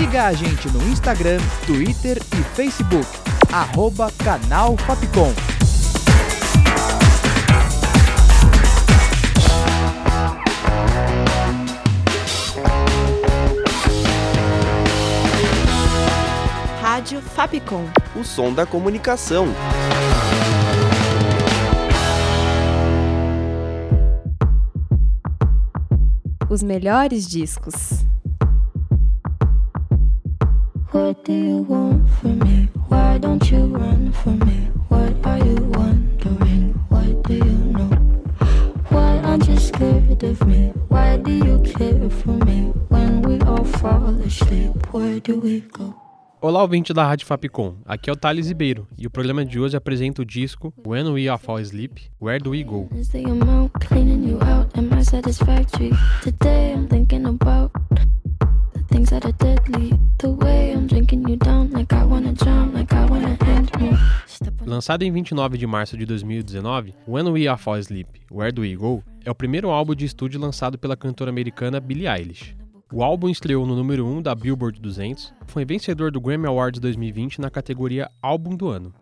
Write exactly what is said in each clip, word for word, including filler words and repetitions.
Siga a gente no Instagram, Twitter e Facebook, arroba Canal Fapcom. Rádio Fapcom. O som da comunicação. Os melhores discos. What do you want from me? Why don't you run from me? What are you wondering? What do you know? Why aren't you scared of me? Why do you care for me? When we all fall asleep, where do we go? Olá, ouvinte da Rádio Fapcom, aqui é o Thales Ribeiro e o programa de hoje apresenta o disco When We All Fall Asleep, Where Do We Go? Lançado em vinte e nove de março de dois mil e dezenove, When We All Fall Asleep, Where Do We Go? É o primeiro álbum de estúdio lançado pela cantora americana Billie Eilish. O álbum estreou no número um da Billboard duzentos, foi vencedor do Grammy Awards dois mil e vinte na categoria Álbum do Ano.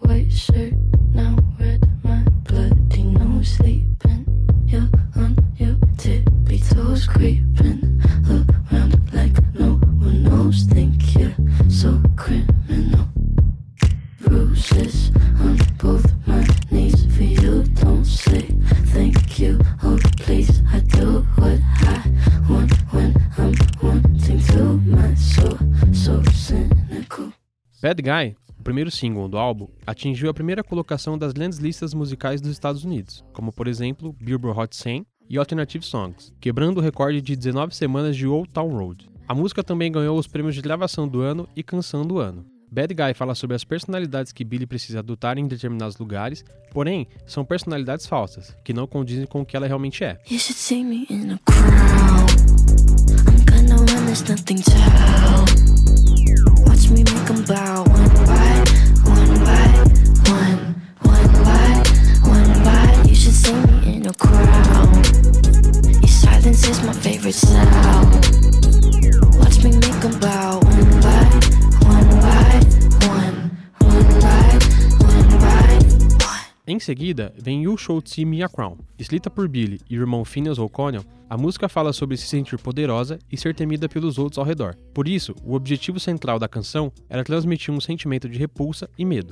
Bad Guy, o primeiro single do álbum, atingiu a primeira colocação das grandes listas musicais dos Estados Unidos, como por exemplo Billboard Hot cem e Alternative Songs, quebrando o recorde de dezenove semanas de Old Town Road. A música também ganhou os prêmios de gravação do ano e canção do ano. Bad Guy fala sobre as personalidades que Billie precisa adotar em determinados lugares, porém, são personalidades falsas, que não condizem com o que ela realmente é. You should see me in a crowd. I'm gonna run, there's nothing to help. Watch me make them bow one by one by one, one by one by. You should see me in a crowd. Your silence is my favorite sound. Watch me make them bow one by one by one, one by one by one. Em seguida, vem You Should See Me a Crown. Escrita por Billie e o irmão Phineas O'Connell, a música fala sobre se sentir poderosa e ser temida pelos outros ao redor. Por isso, o objetivo central da canção era transmitir um sentimento de repulsa e medo.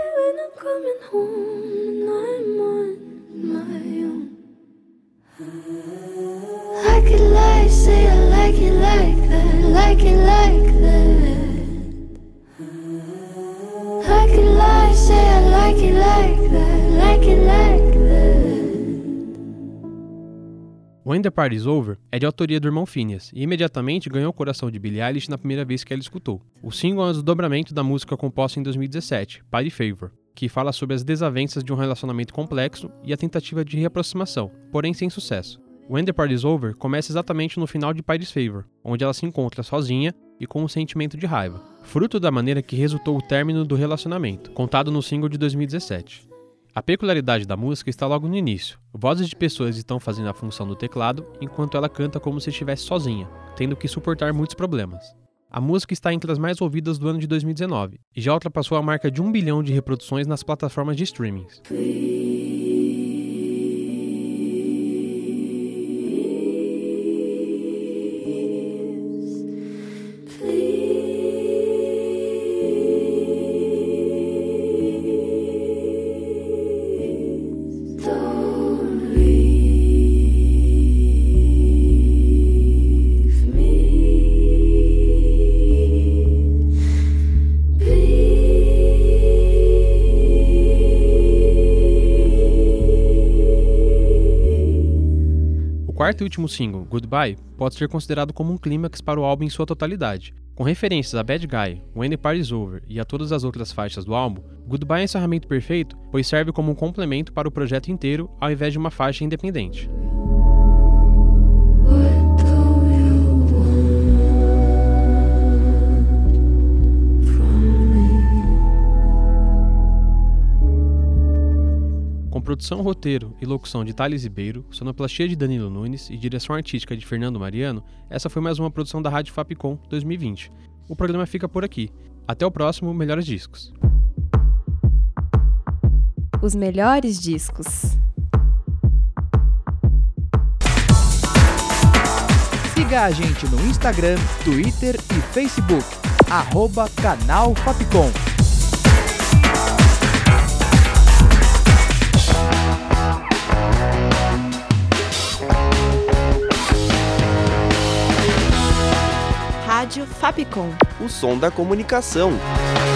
When the Party's Over é de autoria do irmão Phineas e imediatamente ganhou o coração de Billie Eilish na primeira vez que ela escutou. O single é um desdobramento da música composta em dois mil e dezessete, Party Favor, que fala sobre as desavenças de um relacionamento complexo e a tentativa de reaproximação, porém sem sucesso. When the Party's Over começa exatamente no final de Party Favor, onde ela se encontra sozinha e com um sentimento de raiva, fruto da maneira que resultou o término do relacionamento, contado no single de dois mil e dezessete. A peculiaridade da música está logo no início. Vozes de pessoas estão fazendo a função do teclado, enquanto ela canta como se estivesse sozinha, tendo que suportar muitos problemas. A música está entre as mais ouvidas do ano de dois mil e dezenove, e já ultrapassou a marca de um bilhão de reproduções nas plataformas de streaming. O quarto e último single, Goodbye, pode ser considerado como um clímax para o álbum em sua totalidade. Com referências a Bad Guy, When the Party's Over e a todas as outras faixas do álbum, Goodbye é um encerramento perfeito, pois serve como um complemento para o projeto inteiro ao invés de uma faixa independente. produção, roteiro e locução de Thales Ribeiro, sonoplastia de Danilo Nunes e direção artística de Fernando Mariano, essa foi mais uma produção da Rádio Fapcom dois mil e vinte. O programa fica por aqui. Até o próximo Melhores Discos. Os melhores discos. Siga a gente no Instagram, Twitter e Facebook, arroba Canal Fapcom. Rádio Fapcom. O som da comunicação.